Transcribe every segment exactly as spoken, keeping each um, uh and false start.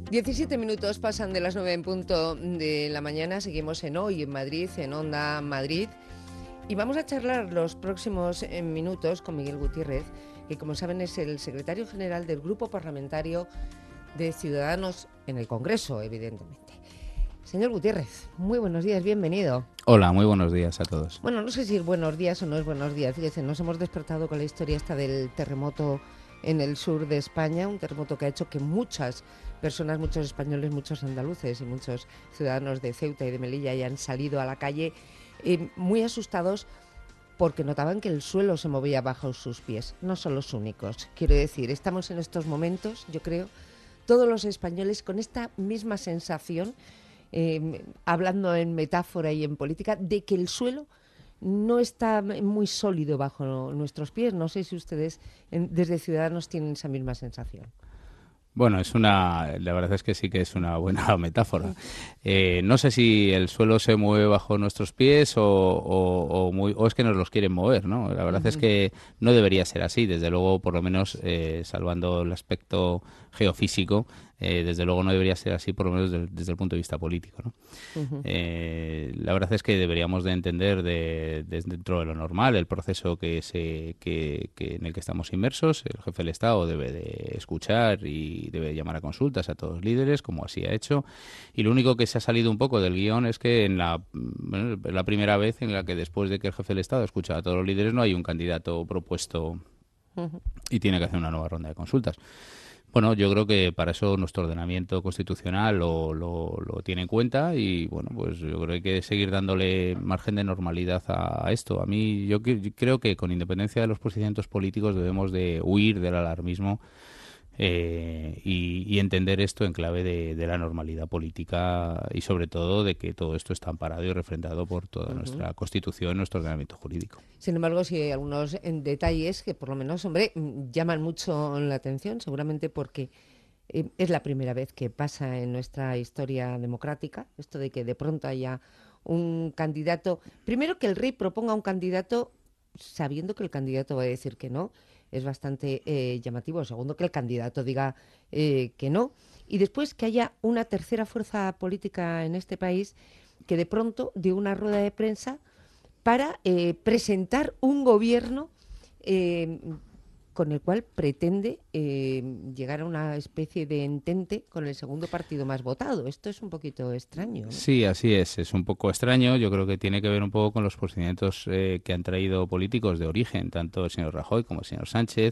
diecisiete minutos pasan de las nueve en punto de la mañana. Seguimos en Hoy en Madrid, en Onda Madrid. Y vamos a charlar los próximos minutos con Miguel Gutiérrez, que como saben es el secretario general del Grupo Parlamentario de Ciudadanos en el Congreso, evidentemente. Señor Gutiérrez, muy buenos días, bienvenido. Hola, muy buenos días a todos. Bueno, no sé si es buenos días o no es buenos días. Fíjese, nos hemos despertado con la historia esta del terremoto en el sur de España, un terremoto que ha hecho que muchas personas, muchos españoles, muchos andaluces y muchos ciudadanos de Ceuta y de Melilla hayan salido a la calle eh, muy asustados porque notaban que el suelo se movía bajo sus pies. No son los únicos. Quiero decir, estamos en estos momentos, yo creo, todos los españoles con esta misma sensación, eh, hablando en metáfora y en política, de que el suelo no está muy sólido bajo nuestros pies. No sé si ustedes en, desde Ciudadanos tienen esa misma sensación. Bueno, es una, la verdad es que sí que es una buena metáfora. Eh, no sé si el suelo se mueve bajo nuestros pies o, o, o, muy, o es que nos los quieren mover, ¿no? La verdad uh-huh. es que no debería ser así, desde luego, por lo menos eh, salvando el aspecto geofísico, eh, desde luego no debería ser así, por lo menos desde, desde el punto de vista político, ¿no? Uh-huh. Eh, la verdad es que deberíamos de entender de, de, dentro de lo normal el proceso que se, que, que en el que estamos inmersos. El jefe del Estado debe de escuchar y debe llamar a consultas a todos los líderes, como así ha hecho. Y lo único que se ha salido un poco del guión es que en la, bueno, la primera vez en la que después de que el jefe del Estado escucha a todos los líderes no hay un candidato propuesto uh-huh. y tiene que hacer una nueva ronda de consultas. Bueno, yo creo que para eso nuestro ordenamiento constitucional lo, lo, lo tiene en cuenta y, bueno, pues yo creo que hay que seguir dándole margen de normalidad a, a esto. A mí, yo, yo creo que con independencia de los posicionamientos políticos debemos de huir del alarmismo eh, y, y entender esto en clave de, de la normalidad política y, sobre todo, de que todo esto está amparado y refrendado por toda uh-huh. nuestra Constitución, nuestro ordenamiento jurídico. Sin embargo, sí hay algunos en detalles que, por lo menos, hombre, llaman mucho la atención, seguramente porque eh, es la primera vez que pasa en nuestra historia democrática, esto de que de pronto haya un candidato, primero que el rey proponga un candidato sabiendo que el candidato va a decir que no, es bastante eh, llamativo. Segundo, que el candidato diga eh, que no. Y después que haya una tercera fuerza política en este país que de pronto dio una rueda de prensa para eh, presentar un gobierno eh, con el cual pretende eh, llegar a una especie de entente con el segundo partido más votado. Esto es un poquito extraño, ¿no? Sí, así es. Es un poco extraño. Yo creo que tiene que ver un poco con los procedimientos eh, que han traído políticos de origen, tanto el señor Rajoy como el señor Sánchez,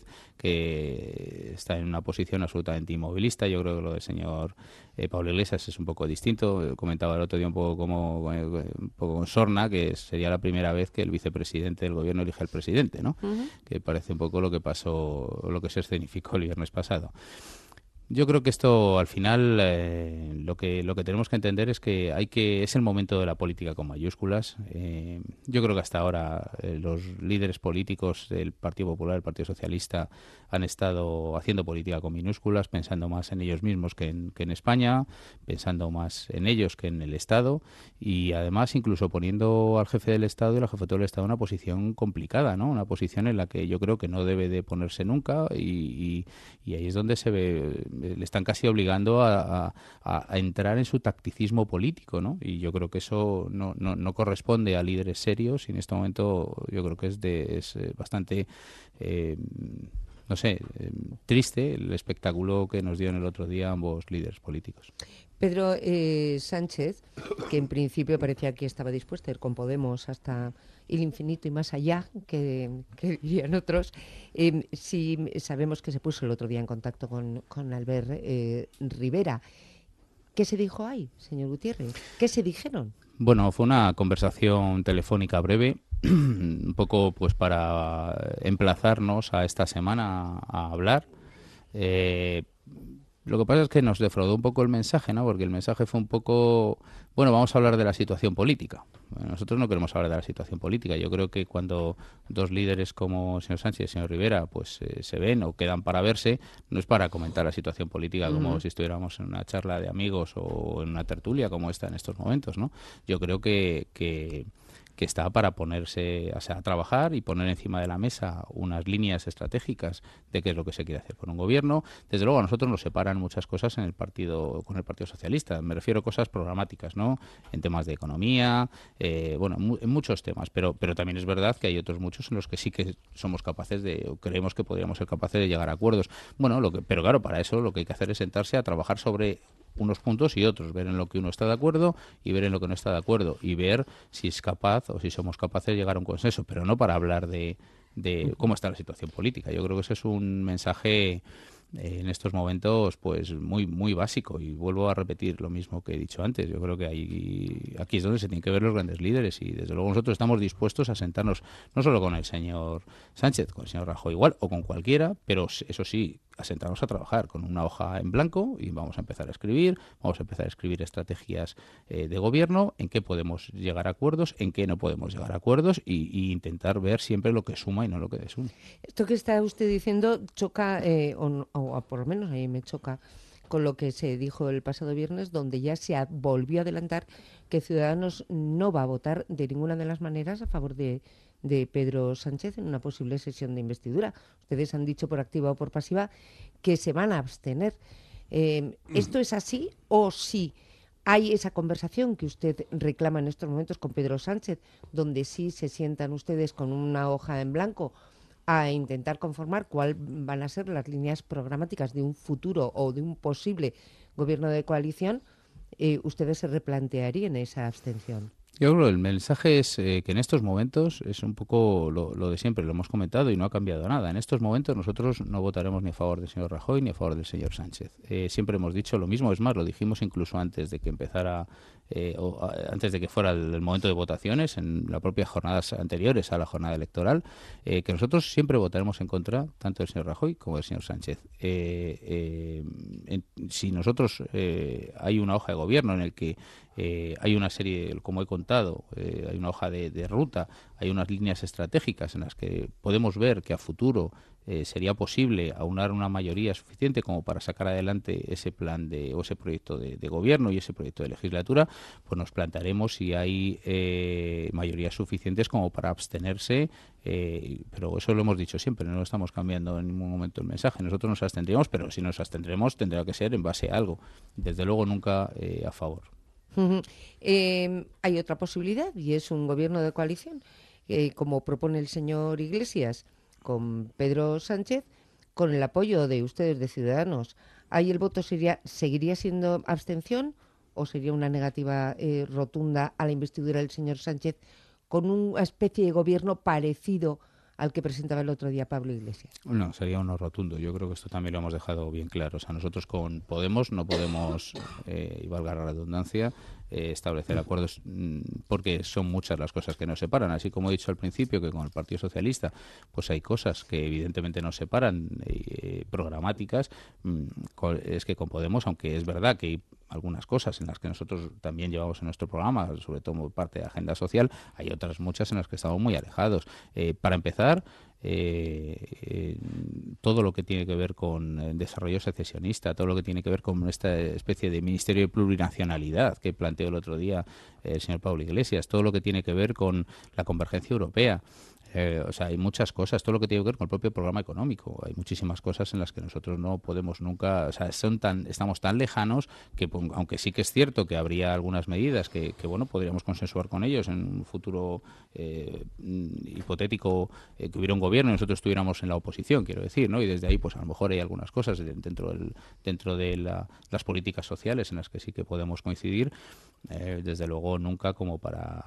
que está en una posición absolutamente inmovilista. Yo creo que lo del señor eh, Pablo Iglesias es un poco distinto. Comentaba el otro día un poco como un poco con sorna, que sería la primera vez que el vicepresidente del gobierno elige al presidente, ¿no? Uh-huh. Que parece un poco lo que pasó, lo que se escenificó el viernes pasado. Yo creo que esto, al final, eh, lo que lo que tenemos que entender es que hay que es el momento de la política con mayúsculas. Eh, yo creo que hasta ahora eh, los líderes políticos del Partido Popular, del Partido Socialista, han estado haciendo política con minúsculas, pensando más en ellos mismos que en, que en España, pensando más en ellos que en el Estado y, además, incluso poniendo al jefe del Estado y a la jefatura del Estado en una posición complicada, ¿no? Una posición en la que yo creo que no debe de ponerse nunca y, y, y ahí es donde se ve... le están casi obligando a, a, a entrar en su tacticismo político, ¿no? Y yo creo que eso no, no, no corresponde a líderes serios y en este momento yo creo que es, de, es bastante, eh, no sé, eh, triste el espectáculo que nos dieron el otro día ambos líderes políticos. Pedro eh, Sánchez, que en principio parecía que estaba dispuesto a ir con Podemos hasta el infinito y más allá, que, que dirían otros, eh, sí sabemos que se puso el otro día en contacto con, con Albert eh, Rivera. ¿Qué se dijo ahí, señor Gutiérrez? ¿Qué se dijeron? Bueno, fue una conversación telefónica breve, un poco pues para emplazarnos a esta semana a hablar. Eh, Lo que pasa es que nos defraudó un poco el mensaje, ¿no? Porque el mensaje fue un poco, bueno, vamos a hablar de la situación política. Bueno, nosotros no queremos hablar de la situación política. Yo creo que cuando dos líderes como el señor Sánchez y el señor Rivera pues eh, se ven o quedan para verse, no es para comentar la situación política como uh-huh. si estuviéramos en una charla de amigos o en una tertulia como esta en estos momentos, ¿no? Yo creo que... que que está para ponerse, o sea, a trabajar y poner encima de la mesa unas líneas estratégicas de qué es lo que se quiere hacer con un gobierno. Desde luego a nosotros nos separan muchas cosas en el partido, con el Partido Socialista. Me refiero a cosas programáticas, ¿no? En temas de economía, eh, bueno, mu en muchos temas, pero, pero también es verdad que hay otros muchos en los que sí que somos capaces de, o creemos que podríamos ser capaces de llegar a acuerdos. Bueno, lo que, pero claro, para eso lo que hay que hacer es sentarse a trabajar sobre unos puntos y otros, ver en lo que uno está de acuerdo y ver en lo que no está de acuerdo y ver si es capaz o si somos capaces de llegar a un consenso, pero no para hablar de, de cómo está la situación política. Yo creo que ese es un mensaje eh, en estos momentos pues muy muy básico, y vuelvo a repetir lo mismo que he dicho antes. Yo creo que hay, aquí es donde se tienen que ver los grandes líderes, y desde luego nosotros estamos dispuestos a sentarnos no solo con el señor Sánchez, con el señor Rajoy igual o con cualquiera, pero eso sí, a sentarnos a trabajar con una hoja en blanco y vamos a empezar a escribir, vamos a empezar a escribir estrategias eh, de gobierno, en qué podemos llegar a acuerdos, en qué no podemos llegar a acuerdos, y, y intentar ver siempre lo que suma y no lo que desuma. Esto que está usted diciendo choca, eh, o, o por lo menos a mí me choca, con lo que se dijo el pasado viernes, donde ya se a, volvió a adelantar que Ciudadanos no va a votar de ninguna de las maneras a favor de, de Pedro Sánchez en una posible sesión de investidura. Ustedes han dicho por activa o por pasiva que se van a abstener. Eh, ¿Esto es así o sí hay esa conversación que usted reclama en estos momentos con Pedro Sánchez, donde sí se sientan ustedes con una hoja en blanco a intentar conformar cuáles van a ser las líneas programáticas de un futuro o de un posible gobierno de coalición? Eh, ¿Ustedes se replantearían esa abstención? Yo creo que el mensaje es eh, que en estos momentos es un poco lo, lo de siempre, lo hemos comentado y no ha cambiado nada. En estos momentos nosotros no votaremos ni a favor del señor Rajoy ni a favor del señor Sánchez. Eh, siempre hemos dicho lo mismo, es más, lo dijimos incluso antes de que empezara, eh, o a, antes de que fuera el, el momento de votaciones, en las propias jornadas anteriores a la jornada electoral, eh, que nosotros siempre votaremos en contra tanto del señor Rajoy como del señor Sánchez. Eh, eh, en, si nosotros eh, hay una hoja de gobierno en el que Eh, hay una serie, como he contado, eh, hay una hoja de, de ruta, hay unas líneas estratégicas en las que podemos ver que a futuro eh, sería posible aunar una mayoría suficiente como para sacar adelante ese plan de, o ese proyecto de, de gobierno y ese proyecto de legislatura. Pues nos plantearemos si hay eh, mayorías suficientes como para abstenerse, eh, pero eso lo hemos dicho siempre, no estamos cambiando en ningún momento el mensaje. Nosotros nos abstendremos, pero si nos abstendremos tendrá que ser en base a algo, desde luego nunca eh, a favor. Uh-huh. Eh, hay otra posibilidad y es un gobierno de coalición, eh, como propone el señor Iglesias, con Pedro Sánchez, con el apoyo de ustedes, de Ciudadanos. ¿Ahí el voto sería, seguiría siendo abstención o sería una negativa eh, rotunda a la investidura del señor Sánchez con una especie de gobierno parecido al que presentaba el otro día Pablo Iglesias? No, sería uno rotundo. Yo creo que esto también lo hemos dejado bien claro. O sea, nosotros con Podemos no podemos, eh, y valga la redundancia, eh, establecer acuerdos mmm, porque son muchas las cosas que nos separan. Así como he dicho al principio que con el Partido Socialista pues hay cosas que evidentemente nos separan, eh, programáticas, mmm, es que con Podemos, aunque es verdad que hay algunas cosas en las que nosotros también llevamos en nuestro programa, sobre todo parte de agenda social, hay otras muchas en las que estamos muy alejados. Eh, para empezar, eh, eh, todo lo que tiene que ver con el desarrollo secesionista, todo lo que tiene que ver con esta especie de ministerio de plurinacionalidad que planteó el otro día el señor Pablo Iglesias, todo lo que tiene que ver con la convergencia europea. Eh, o sea, hay muchas cosas, todo lo que tiene que ver con el propio programa económico. Hay muchísimas cosas en las que nosotros no podemos nunca, o sea, son tan, estamos tan lejanos que, aunque sí que es cierto que habría algunas medidas que, que bueno, podríamos consensuar con ellos en un futuro eh, hipotético, eh, que hubiera un gobierno y nosotros estuviéramos en la oposición, quiero decir, ¿no? Y desde ahí, pues a lo mejor hay algunas cosas dentro del, dentro de la, las políticas sociales en las que sí que podemos coincidir. Eh, desde luego nunca como para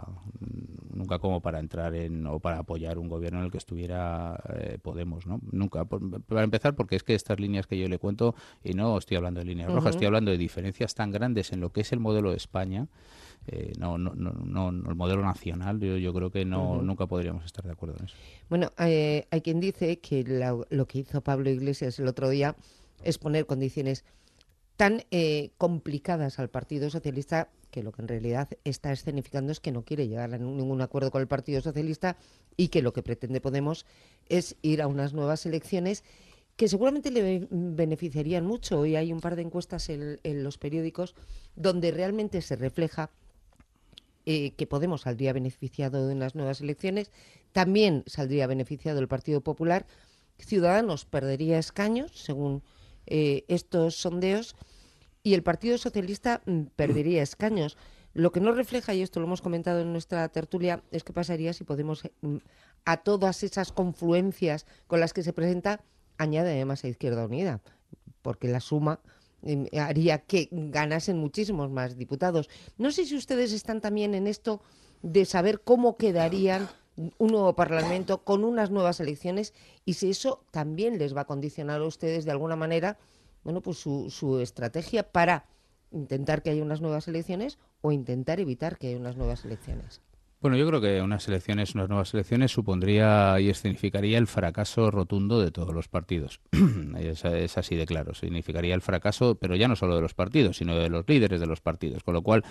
nunca como para entrar en o para apoyar un gobierno en el que estuviera eh, Podemos, ¿no? Nunca. Por, para empezar, porque es que estas líneas que yo le cuento, y no estoy hablando de líneas uh-huh. rojas, estoy hablando de diferencias tan grandes en lo que es el modelo de España, eh, no, no, no, no, el modelo nacional, yo, yo creo que no uh-huh. nunca podríamos estar de acuerdo en eso. Bueno, eh, hay quien dice que la, lo que hizo Pablo Iglesias el otro día es poner condiciones tan eh, complicadas al Partido Socialista, que lo que en realidad está escenificando es que no quiere llegar a ningún acuerdo con el Partido Socialista y que lo que pretende Podemos es ir a unas nuevas elecciones que seguramente le beneficiarían mucho. Hoy hay un par de encuestas en, en los periódicos donde realmente se refleja eh, que Podemos saldría beneficiado de unas nuevas elecciones, también saldría beneficiado el Partido Popular, Ciudadanos perdería escaños, según eh, estos sondeos, y el Partido Socialista mm, perdería escaños. Lo que no refleja, y esto lo hemos comentado en nuestra tertulia, es qué pasaría si Podemos, mm, a todas esas confluencias con las que se presenta, añade además a Izquierda Unida, porque la suma eh, haría que ganasen muchísimos más diputados. No sé si ustedes están también en esto de saber cómo quedarían un nuevo Parlamento con unas nuevas elecciones y si eso también les va a condicionar a ustedes de alguna manera, bueno, pues su, su estrategia para intentar que haya unas nuevas elecciones o intentar evitar que haya unas nuevas elecciones. Bueno, yo creo que unas elecciones, unas nuevas elecciones supondría y escenificaría el fracaso rotundo de todos los partidos. es, es así de claro. Significaría el fracaso, pero ya no solo de los partidos, sino de los líderes de los partidos. Con lo cual,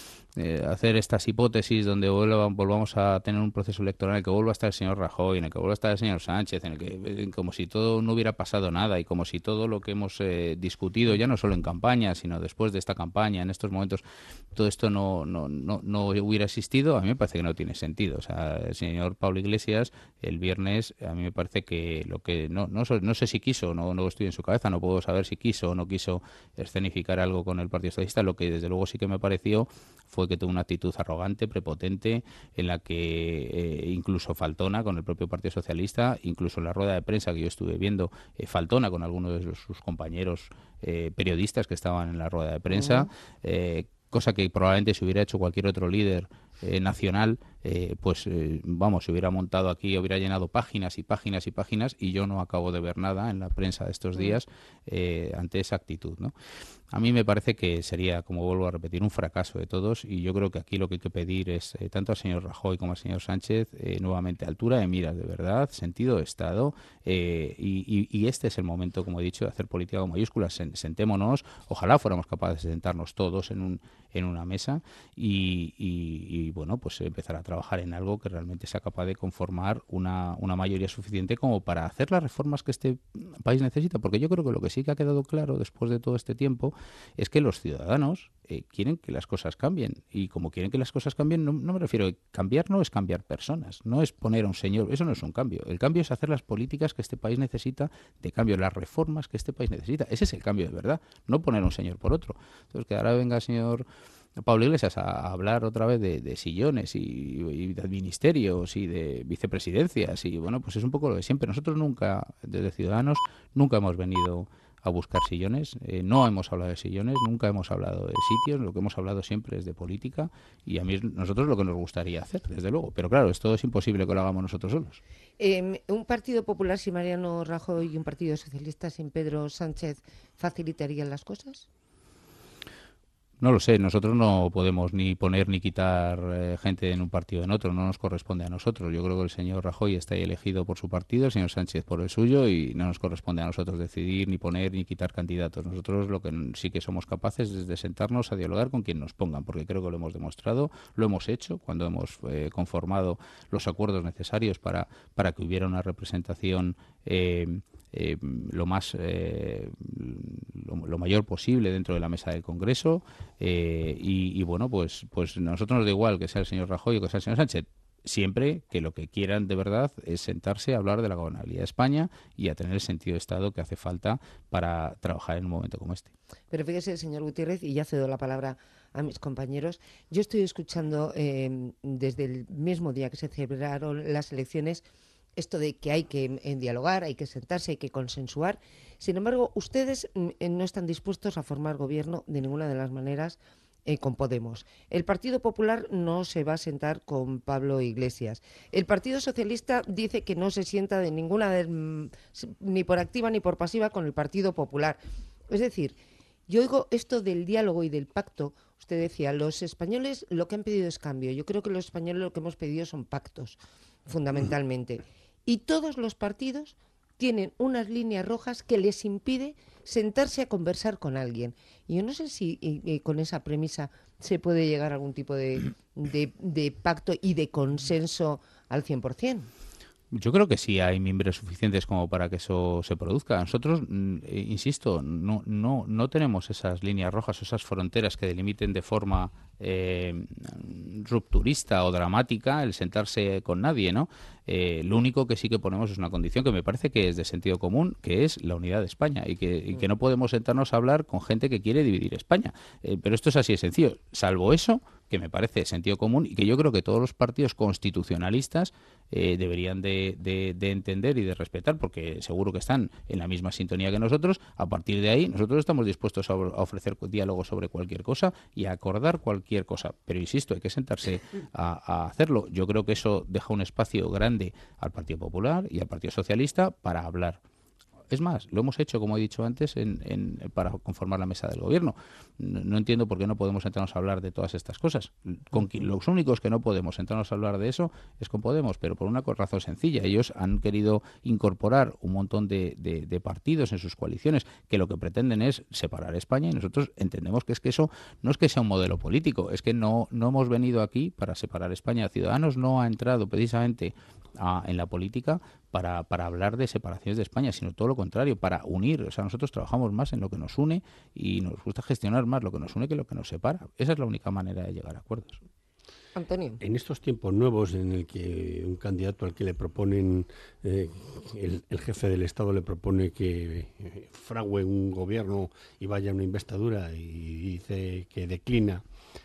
Eh, hacer estas hipótesis donde vuelva, volvamos a tener un proceso electoral en el que vuelva a estar el señor Rajoy, en el que vuelva a estar el señor Sánchez, en el que eh, como si todo no hubiera pasado nada y como si todo lo que hemos eh, discutido, ya no solo en campaña, sino después de esta campaña, en estos momentos, todo esto no, no, no, no hubiera existido, a mí me parece que no tiene sentido. O sea, el señor Pablo Iglesias, el viernes, a mí me parece que lo que no, no, no sé si quiso, no, no estoy en su cabeza, no puedo saber si quiso o no quiso escenificar algo con el Partido Socialista, lo que desde luego sí que me pareció fue que tuvo una actitud arrogante, prepotente, en la que eh, incluso faltona con el propio Partido Socialista, incluso en la rueda de prensa que yo estuve viendo, eh, faltona con algunos de los, sus compañeros eh, periodistas que estaban en la rueda de prensa, uh-huh. eh, cosa que probablemente si hubiera hecho cualquier otro líder eh, nacional, eh, pues eh, vamos, se hubiera montado aquí, hubiera llenado páginas y páginas y páginas y yo no acabo de ver nada en la prensa de estos días eh, ante esa actitud, ¿no? A mí me parece que sería, como vuelvo a repetir, un fracaso de todos y yo creo que aquí lo que hay que pedir es eh, tanto al señor Rajoy como al señor Sánchez eh, nuevamente altura de miras de verdad, sentido de Estado eh, y, y, y este es el momento, como he dicho, de hacer política con mayúsculas. Sentémonos, ojalá fuéramos capaces de sentarnos todos en un en una mesa y, y, y bueno, pues empezar a trabajar en algo que realmente sea capaz de conformar una, una mayoría suficiente como para hacer las reformas que este país necesita, porque yo creo que lo que sí que ha quedado claro después de todo este tiempo es que los ciudadanos eh, quieren que las cosas cambien y como quieren que las cosas cambien, no, no me refiero a cambiar, no es cambiar personas, no es poner a un señor, eso no es un cambio, el cambio es hacer las políticas que este país necesita de cambio, las reformas que este país necesita, ese es el cambio de verdad, no poner a un señor por otro. Entonces que ahora venga el señor Pablo Iglesias a hablar otra vez de, de sillones y, y de ministerios y de vicepresidencias y bueno, pues es un poco lo de siempre. Nosotros nunca, desde Ciudadanos, nunca hemos venido a buscar sillones, eh, no hemos hablado de sillones, nunca hemos hablado de sitios, lo que hemos hablado siempre es de política y a mí nosotros lo que nos gustaría hacer, desde luego, pero claro, esto es imposible que lo hagamos nosotros solos. Eh, ¿Un Partido Popular sin Mariano Rajoy y un Partido Socialista sin Pedro Sánchez facilitarían las cosas? No lo sé, nosotros no podemos ni poner ni quitar eh, gente en un partido en otro, no nos corresponde a nosotros. Yo creo que el señor Rajoy está ahí elegido por su partido, el señor Sánchez por el suyo y no nos corresponde a nosotros decidir ni poner ni quitar candidatos. Nosotros lo que sí que somos capaces es de sentarnos a dialogar con quien nos pongan, porque creo que lo hemos demostrado, lo hemos hecho cuando hemos eh, conformado los acuerdos necesarios para, para que hubiera una representación eh, Eh, lo más eh, lo, lo mayor posible dentro de la mesa del Congreso eh, y, y bueno pues pues nosotros nos da igual que sea el señor Rajoy o que sea el señor Sánchez, siempre que lo que quieran de verdad es sentarse a hablar de la gobernabilidad de España y a tener el sentido de Estado que hace falta para trabajar en un momento como este. Pero fíjese, señor Gutiérrez, y ya cedo la palabra a mis compañeros, yo estoy escuchando eh, desde el mismo día que se celebraron las elecciones esto de que hay que eh, dialogar, hay que sentarse, hay que consensuar. Sin embargo, ustedes eh, no están dispuestos a formar gobierno de ninguna de las maneras eh, con Podemos. El Partido Popular no se va a sentar con Pablo Iglesias. El Partido Socialista dice que no se sienta de ninguna de, ni por activa ni por pasiva con el Partido Popular. Es decir, yo oigo esto del diálogo y del pacto. Usted decía, los españoles lo que han pedido es cambio. Yo creo que los españoles lo que hemos pedido son pactos, fundamentalmente. Y todos los partidos tienen unas líneas rojas que les impide sentarse a conversar con alguien. Y yo no sé si y, y con esa premisa se puede llegar a algún tipo de, de, de pacto y de consenso al cien por ciento. Yo creo que sí hay mimbres suficientes como para que eso se produzca. Nosotros, mm, eh, insisto, no, no, no tenemos esas líneas rojas o esas fronteras que delimiten de forma eh, rupturista o dramática el sentarse con nadie, ¿no? Eh, lo único que sí que ponemos es una condición que me parece que es de sentido común, que es la unidad de España y que, y que no podemos sentarnos a hablar con gente que quiere dividir España. Eh, pero esto es así de sencillo. Salvo eso, que me parece de sentido común y que yo creo que todos los partidos constitucionalistas eh, deberían de, de, de entender y de respetar, porque seguro que están en la misma sintonía que nosotros. A partir de ahí, nosotros estamos dispuestos a, a ofrecer diálogo sobre cualquier cosa y a acordar cualquier cosa. Pero insisto, hay que sentarse a, a hacerlo. Yo creo que eso deja un espacio grande al Partido Popular y al Partido Socialista para hablar. Es más, lo hemos hecho, como he dicho antes, en, en, para conformar la mesa del gobierno. No, no entiendo por qué no podemos sentarnos a hablar de todas estas cosas. Con quien, los únicos que no podemos sentarnos a hablar de eso es con Podemos, pero por una razón sencilla. Ellos han querido incorporar un montón de, de, de partidos en sus coaliciones que lo que pretenden es separar España, y nosotros entendemos que es que eso no es que sea un modelo político, es que no, no hemos venido aquí para separar España. Ciudadanos no ha entrado precisamente a, en la política para, para hablar de separaciones de España, sino todo lo contrario, para unir. O sea, nosotros trabajamos más en lo que nos une y nos gusta gestionar más lo que nos une que lo que nos separa. Esa es la única manera de llegar a acuerdos. Antonio. En estos tiempos nuevos en el que un candidato al que le proponen, eh, el, el jefe del Estado le propone que eh, frague un gobierno y vaya a una investidura y dice que declina,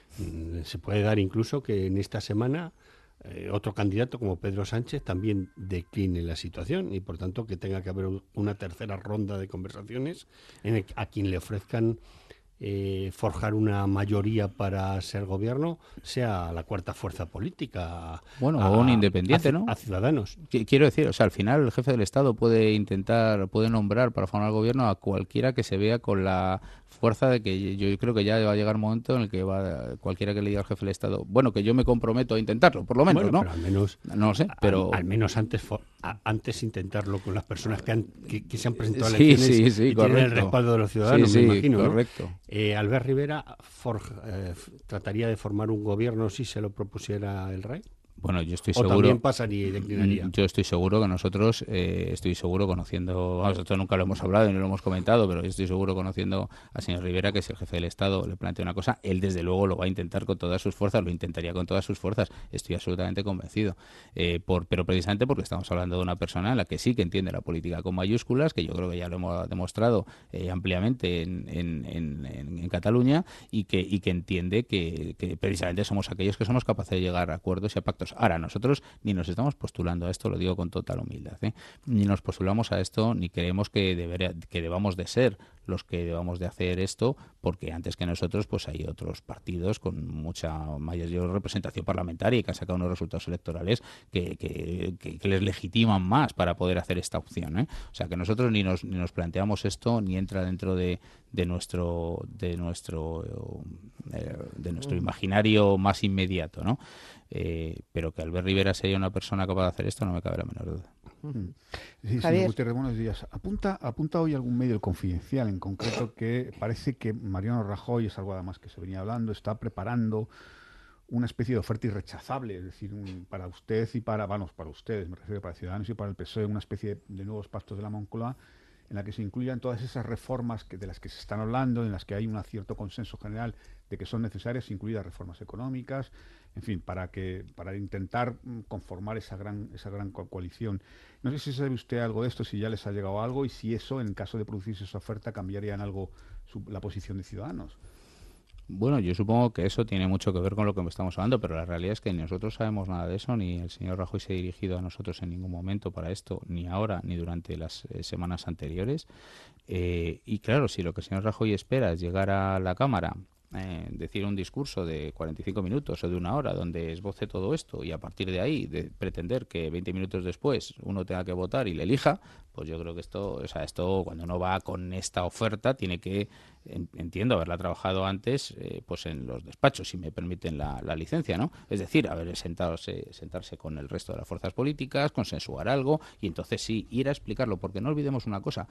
mm, se puede dar incluso que en esta semana eh, otro candidato como Pedro Sánchez también decline la situación y por tanto que tenga que haber una tercera ronda de conversaciones en el, a quien le ofrezcan Eh, forjar una mayoría para ser gobierno, sea la cuarta fuerza política. Bueno, a, o un independiente, a, ¿no? A Ciudadanos. Quiero decir, o sea, al final el jefe del Estado puede intentar, puede nombrar para formar el gobierno a cualquiera que se vea con la fuerza de que yo creo que ya va a llegar un momento en el que va cualquiera que le diga al jefe del Estado, bueno, que yo me comprometo a intentarlo, por lo menos, bueno, ¿no? Pero al menos, no lo sé, pero al, al menos antes a, antes intentarlo con las personas que, han, que, que se han presentado a sí, elecciones sí, sí, y correcto. tienen el respaldo de los ciudadanos, sí, sí, me imagino, correcto. ¿no? Eh, Albert Rivera for, eh, trataría de formar un gobierno si se lo propusiera el rey. Bueno, yo estoy o seguro. También pasaría y declinaría. Yo estoy seguro que nosotros, eh, estoy seguro conociendo, vamos, esto nunca lo hemos hablado y no lo hemos comentado, pero yo estoy seguro conociendo al señor Rivera que si el jefe del Estado le plantea una cosa, él desde luego lo va a intentar con todas sus fuerzas, lo intentaría con todas sus fuerzas. Estoy absolutamente convencido. Eh, por, pero precisamente porque estamos hablando de una persona en la que sí que entiende la política con mayúsculas, que yo creo que ya lo hemos demostrado eh, ampliamente en, en, en, en, en Cataluña y que, y que entiende que, que precisamente somos aquellos que somos capaces de llegar a acuerdos y a pactos. Ahora, nosotros ni nos estamos postulando a esto, lo digo con total humildad, ¿eh? Ni nos postulamos a esto, ni creemos que, debería, que debamos de ser los que debamos de hacer esto, porque antes que nosotros pues hay otros partidos con mucha mayor representación parlamentaria y que han sacado unos resultados electorales que, que, que, que les legitiman más para poder hacer esta opción, ¿eh? O sea que nosotros ni nos, ni nos planteamos esto, ni entra dentro de, de nuestro de nuestro eh, de nuestro imaginario más inmediato, ¿no? Eh, pero que Albert Rivera sea una persona capaz de hacer esto no me cabe la menor duda. Mm. Sí, señor Gutiérrez, buenos días. Apunta, apunta hoy algún medio, el Confidencial en concreto, que parece que Mariano Rajoy, es algo además que se venía hablando, está preparando una especie de oferta irrechazable, es decir, un, para usted y para, vamos, para ustedes, me refiero para Ciudadanos y para el P S O E, una especie de, de nuevos pactos de la Moncloa en la que se incluyan todas esas reformas que, de las que se están hablando, en las que hay un cierto consenso general de que son necesarias, incluidas reformas económicas, en fin, para que para intentar conformar esa gran esa gran co coalición. No sé si sabe usted algo de esto, si ya les ha llegado algo y si eso, en caso de producirse esa oferta, cambiaría en algo su, la posición de Ciudadanos. Bueno, yo supongo que eso tiene mucho que ver con lo que estamos hablando, pero la realidad es que ni nosotros sabemos nada de eso, ni el señor Rajoy se ha dirigido a nosotros en ningún momento para esto, ni ahora, ni durante las eh, semanas anteriores. Eh, y claro, si lo que el señor Rajoy espera es llegar a la Cámara, eh, decir un discurso de cuarenta y cinco minutos o de una hora donde esboce todo esto y a partir de ahí de pretender que veinte minutos después uno tenga que votar y le elija, pues yo creo que esto, o sea, esto cuando uno va con esta oferta tiene que, entiendo, haberla trabajado antes eh, pues en los despachos, si me permiten la, la licencia, ¿no? Es decir, haber sentarse, sentarse con el resto de las fuerzas políticas, consensuar algo y entonces sí, ir a explicarlo, porque no olvidemos una cosa.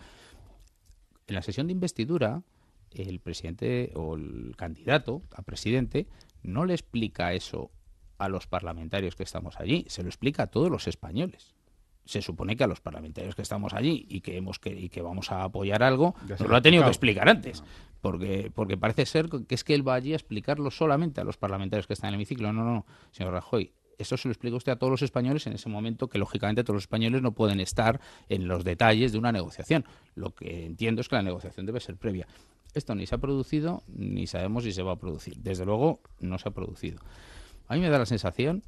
En la sesión de investidura, el presidente o el candidato a presidente no le explica eso a los parlamentarios que estamos allí, se lo explica a todos los españoles. se supone que a los parlamentarios que estamos allí y que hemos que, y que vamos a apoyar algo, nos lo ha tenido que explicar antes. Porque, porque parece ser que es que él va allí a explicarlo solamente a los parlamentarios que están en el hemiciclo. No, no, no, señor Rajoy. Esto se lo explica usted a todos los españoles en ese momento que, lógicamente, todos los españoles no pueden estar en los detalles de una negociación. Lo que entiendo es que la negociación debe ser previa. Esto ni se ha producido, ni sabemos si se va a producir. Desde luego, no se ha producido. A mí me da la sensación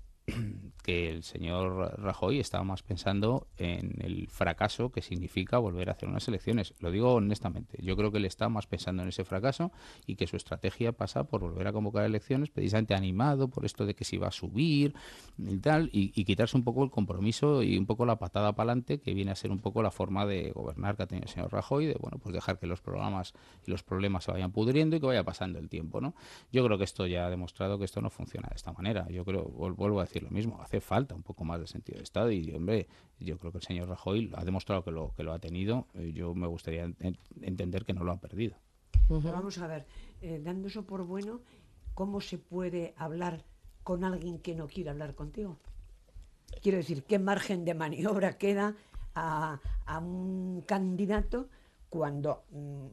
que el señor Rajoy estaba más pensando en el fracaso que significa volver a hacer unas elecciones. Lo digo honestamente. Yo creo que él está más pensando en ese fracaso y que su estrategia pasa por volver a convocar elecciones, precisamente animado por esto de que se iba a subir y tal, y, y quitarse un poco el compromiso y un poco la patada para adelante, que viene a ser un poco la forma de gobernar que ha tenido el señor Rajoy, de bueno, pues dejar que los programas y los problemas se vayan pudriendo y que vaya pasando el tiempo, ¿no? Yo creo que esto ya ha demostrado que esto no funciona de esta manera. Yo creo, vuelvo a decir lo mismo, hace falta un poco más de sentido de Estado y, hombre, yo creo que el señor Rajoy ha demostrado que lo que lo ha tenido. Yo me gustaría en, entender que no lo ha perdido. Uh-huh. Vamos a ver, eh, dando eso por bueno, ¿cómo se puede hablar con alguien que no quiere hablar contigo? Quiero decir, ¿qué margen de maniobra queda a, a un candidato cuando mmm,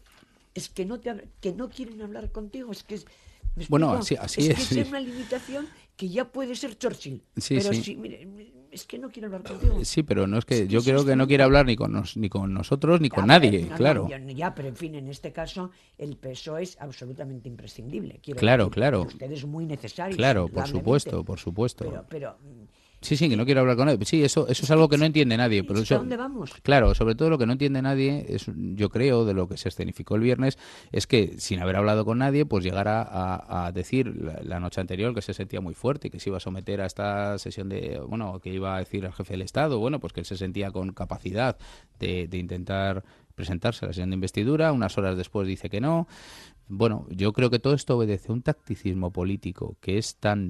es que no te que no quieren hablar contigo? Es que es, bueno, así, así es. Es, que sí. Es una limitación que ya puede ser Churchill. Sí, pero sí. Si, mire, es que no quiero hablar contigo. Sí, pero no es que es yo que creo que no quiere hablar ni con nos, ni con nosotros ni ya, con nadie, no, claro. No, ya, ya, pero en fin, en este caso el P S O E es absolutamente imprescindible. Quiero claro, decir, claro. Usted es muy necesario. Claro, por supuesto, por supuesto. Pero, pero Sí, sí, que no quiero hablar con nadie. Sí, eso, eso es algo que no entiende nadie. Pero eso, ¿a dónde vamos? Claro, sobre todo lo que no entiende nadie, es, yo creo, de lo que se escenificó el viernes, es que sin haber hablado con nadie, pues llegara a, a decir la, la noche anterior que se sentía muy fuerte y que se iba a someter a esta sesión de, bueno, que iba a decir al jefe del Estado, bueno, pues que él se sentía con capacidad de, de intentar presentarse a la sesión de investidura. Unas horas después dice que no. Bueno, yo creo que todo esto obedece a un tacticismo político que es tan...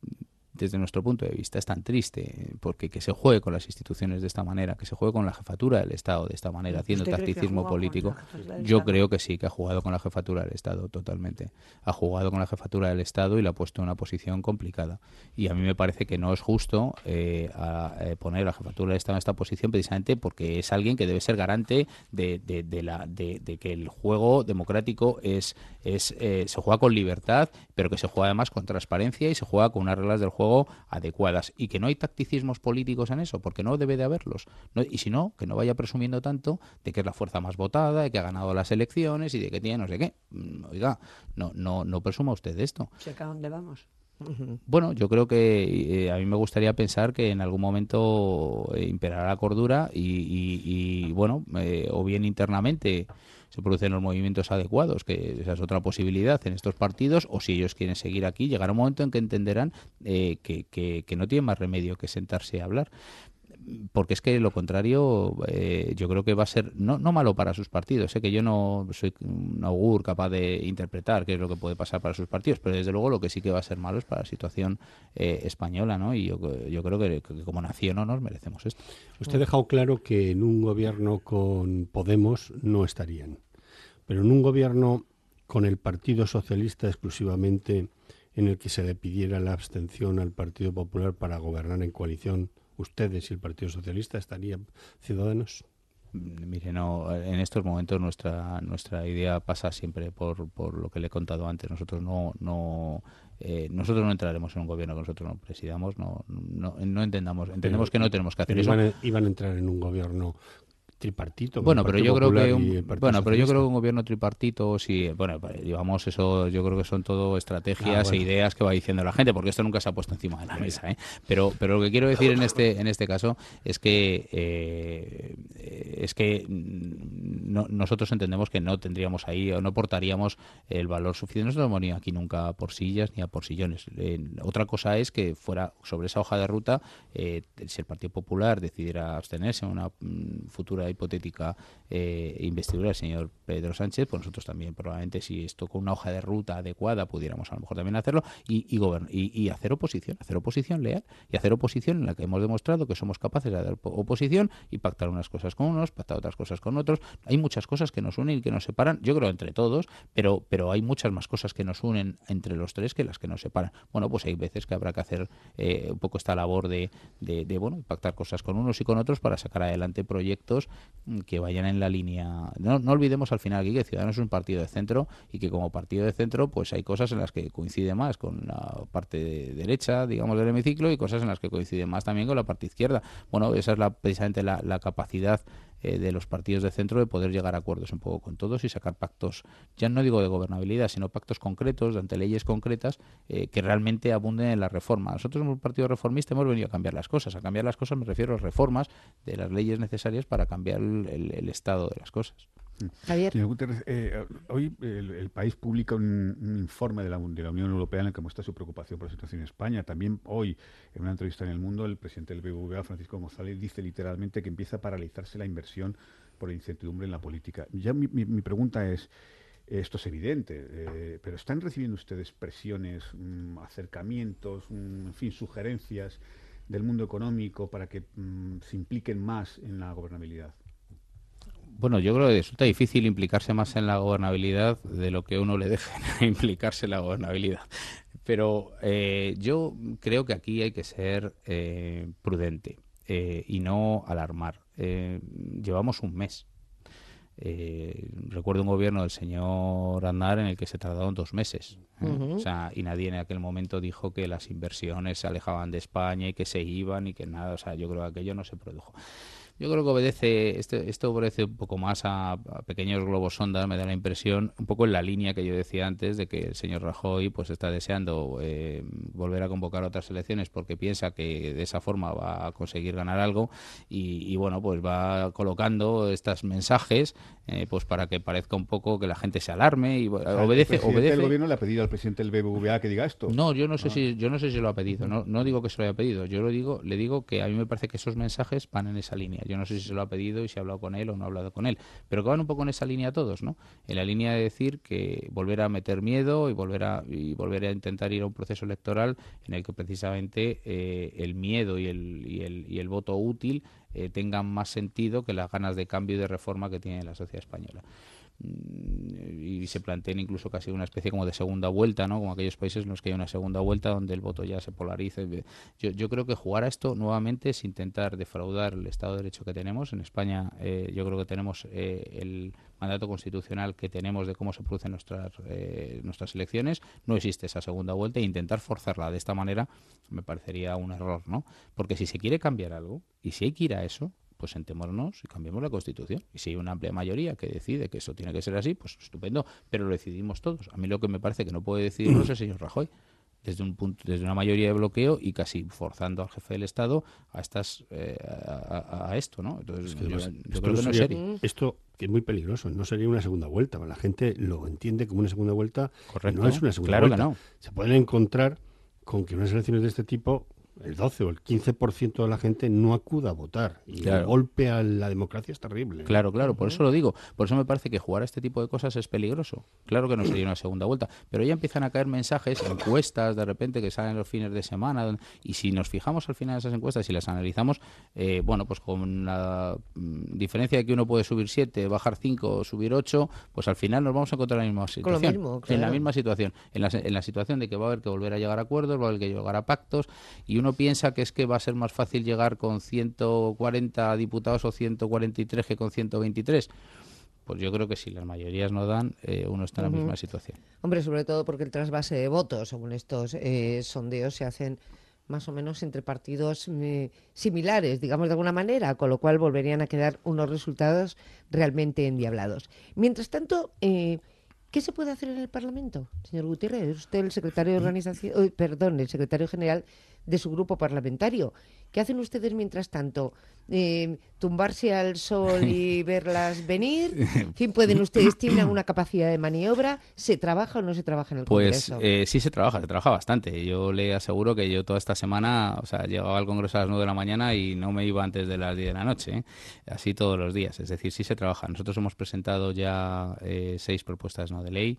desde nuestro punto de vista es tan triste, porque que se juegue con las instituciones de esta manera, que se juegue con la jefatura del Estado de esta manera, haciendo tacticismo político, yo creo que sí, que ha jugado con la jefatura del Estado totalmente. Ha jugado con la jefatura del Estado y la ha puesto en una posición complicada. Y a mí me parece que no es justo eh, a, a poner a la jefatura del Estado en esta posición precisamente porque es alguien que debe ser garante de, de, de, la, de, de que el juego democrático es, es eh, se juega con libertad, pero que se juega además con transparencia y se juega con unas reglas del juego adecuadas y que no hay tacticismos políticos en eso, porque no debe de haberlos. No, y si no, que no vaya presumiendo tanto de que es la fuerza más votada, de que ha ganado las elecciones y de que tiene no sé qué. Oiga, no no no presuma usted de esto. ¿A dónde vamos? Bueno, yo creo que eh, a mí me gustaría pensar que en algún momento eh, imperará la cordura y, y, y bueno, eh, o bien internamente se producen los movimientos adecuados, que esa es otra posibilidad en estos partidos, o si ellos quieren seguir aquí, llegará un momento en que entenderán eh, que, que, que no tiene más remedio que sentarse a hablar. Porque es que lo contrario eh, yo creo que va a ser no, no malo para sus partidos. Sé que yo no soy un augur capaz de interpretar qué es lo que puede pasar para sus partidos, pero desde luego lo que sí que va a ser malo es para la situación eh, española, ¿no? Y yo, yo creo que, que como nación no nos merecemos esto. Usted ha dejado claro que en un gobierno con Podemos no estarían, pero en un gobierno con el Partido Socialista exclusivamente, en el que se le pidiera la abstención al Partido Popular para gobernar en coalición, ¿ustedes y el Partido Socialista estarían Ciudadanos? Mire, no, en estos momentos nuestra nuestra idea pasa siempre por, por lo que le he contado antes. Nosotros no no eh, nosotros no entraremos en un gobierno que nosotros no presidamos, no no, no entendamos, entendemos pero, que no tenemos que hacer pero eso. Iban a, iban a entrar en un gobierno tripartito. Bueno, pero yo creo que un, bueno, pero yo creo que un gobierno tripartito, sí, bueno, llevamos eso, yo creo que son todo estrategias ah, bueno. e ideas que va diciendo la gente, porque esto nunca se ha puesto encima de la mesa, ¿eh? Pero, pero lo que quiero decir en este, en este caso es que eh, es que no, nosotros entendemos que no tendríamos ahí o no aportaríamos el valor suficiente. Nosotros no hemos venido aquí nunca a por sillas ni a por sillones. Eh, otra cosa es que fuera sobre esa hoja de ruta, eh, si el Partido Popular decidiera abstenerse en una mm, futura hipotética eh, investidura del señor Pedro Sánchez, pues nosotros también probablemente si esto con una hoja de ruta adecuada pudiéramos a lo mejor también hacerlo y, y, govern- y, y hacer oposición, hacer oposición leal y hacer oposición en la que hemos demostrado que somos capaces de hacer oposición y pactar unas cosas con unos, pactar otras cosas con otros. Hay muchas cosas que nos unen y que nos separan, yo creo entre todos, pero, pero hay muchas más cosas que nos unen entre los tres que las que nos separan. Bueno, pues hay veces que habrá que hacer eh, un poco esta labor de, de, de, bueno, pactar cosas con unos y con otros para sacar adelante proyectos que vayan en la línea. No, no olvidemos al final aquí que Ciudadanos es un partido de centro y que como partido de centro pues hay cosas en las que coincide más con la parte de derecha, digamos, del hemiciclo, y cosas en las que coincide más también con la parte izquierda. Bueno, esa es la, precisamente la, la capacidad eh, de los partidos de centro de poder llegar a acuerdos un poco con todos y sacar pactos, ya no digo de gobernabilidad, sino pactos concretos, ante leyes concretas eh, que realmente abunden en la reforma. Nosotros somos un partido reformista, hemos venido a cambiar las cosas. A cambiar las cosas me refiero a reformas de las leyes necesarias para cambiar el, el, el estado de las cosas. Javier. Señor Guterres, eh, hoy el, el país publica un, un informe de la, de la Unión Europea en el que muestra su preocupación por la situación en España. También hoy, en una entrevista en El Mundo, el presidente del B B V A, Francisco González, dice literalmente que empieza a paralizarse la inversión por la incertidumbre en la política. Ya mi, mi, mi pregunta es, esto es evidente, eh, pero ¿están recibiendo ustedes presiones, mmm, acercamientos, mmm, en fin, sugerencias del mundo económico para que mmm, se impliquen más en la gobernabilidad? Bueno, yo creo que resulta difícil implicarse más en la gobernabilidad de lo que uno le deje implicarse en la gobernabilidad. Pero eh, yo creo que aquí hay que ser eh, prudente eh, y no alarmar. Eh, llevamos un mes. Eh, recuerdo un gobierno del señor Aznar en el que se tardaron dos meses. ¿eh? Uh-huh. O sea, y nadie en aquel momento dijo que las inversiones se alejaban de España y que se iban y que nada. O sea, yo creo que aquello no se produjo. Yo creo que obedece, esto, esto obedece un poco más a, a pequeños globos sonda, me da la impresión, un poco en la línea que yo decía antes, de que el señor Rajoy pues está deseando eh, volver a convocar otras elecciones porque piensa que de esa forma va a conseguir ganar algo y, y bueno, pues va colocando estos mensajes eh, pues para que parezca un poco que la gente se alarme y obedece. ¿El presidente obedece. del gobierno le ha pedido al presidente del B B V A que diga esto? No, yo no sé ah. si yo no sé si lo ha pedido, no, no digo que se lo haya pedido, yo lo digo, le digo que a mí me parece que esos mensajes van en esa línea. Yo no sé si se lo ha pedido y si ha hablado con él o no ha hablado con él, pero que van un poco en esa línea todos, ¿no? En la línea de decir que volver a meter miedo y volver a y volver a intentar ir a un proceso electoral en el que precisamente eh, el miedo y el, y el y el voto útil eh, tengan más sentido que las ganas de cambio y de reforma que tiene la sociedad española. Y se planteen incluso casi una especie como de segunda vuelta, ¿no? Como aquellos países en los que hay una segunda vuelta donde el voto ya se polarice. Yo, yo creo que jugar a esto nuevamente es intentar defraudar el Estado de Derecho que tenemos. En España eh, yo creo que tenemos eh, el mandato constitucional que tenemos de cómo se producen nuestras, eh, nuestras elecciones. No existe esa segunda vuelta e intentar forzarla de esta manera me parecería un error, ¿no? Porque si se quiere cambiar algo y si hay que ir a eso, pues sentémonos y cambiemos la Constitución. Y si hay una amplia mayoría que decide que eso tiene que ser así, pues estupendo, pero lo decidimos todos. A mí lo que me parece que no puede decidirlo es el señor Rajoy, desde un punto, desde una mayoría de bloqueo y casi forzando al jefe del Estado a estas eh, a, a esto, ¿no? Entonces, es que yo, además, yo creo que no es serio. Esto que es muy peligroso, no sería una segunda vuelta. La gente lo entiende como una segunda vuelta. Correcto. No es una segunda claro vuelta. Que no. Se pueden encontrar con que unas elecciones de este tipo el doce o el quince por ciento de la gente no acuda a votar. Y claro. El golpe a la democracia es terrible. Claro, claro, por eso lo digo. Por eso me parece que jugar a este tipo de cosas es peligroso. Claro que no sería una segunda vuelta. Pero ya empiezan a caer mensajes, encuestas de repente que salen los fines de semana. Y si nos fijamos al final de esas encuestas y las analizamos, eh, bueno, pues con la mm, diferencia de que uno puede subir siete, bajar cinco, subir ocho, pues al final nos vamos a encontrar en la misma situación. Con lo mismo, claro. En la misma situación. En la, en la situación de que va a haber que volver a llegar a acuerdos, va a haber que llegar a pactos. Y uno piensa que es que va a ser más fácil llegar con ciento cuarenta diputados o ciento cuarenta y tres que con ciento veintitrés. Pues yo creo que si las mayorías no dan, eh, uno está en la uh-huh. misma situación. Hombre, sobre todo porque el trasvase de votos, según estos eh, sondeos, se hacen más o menos entre partidos eh, similares, digamos de alguna manera, con lo cual volverían a quedar unos resultados realmente endiablados. Mientras tanto, eh, ¿qué se puede hacer en el Parlamento, señor Gutiérrez? Es usted el secretario de organización, oh, perdón, el secretario general de su grupo parlamentario. ¿Qué hacen ustedes mientras tanto? Eh, ¿Tumbarse al sol y verlas venir? En fin, ¿pueden ustedes, tienen alguna capacidad de maniobra? ¿Se trabaja o no se trabaja en el Congreso? Pues eh, sí se trabaja, se trabaja bastante. Yo le aseguro que yo toda esta semana, o sea, llegaba al Congreso a las nueve de la mañana y no me iba antes de las diez de la noche, ¿eh? Así todos los días. Es decir, sí se trabaja. Nosotros hemos presentado ya eh, seis propuestas no de ley.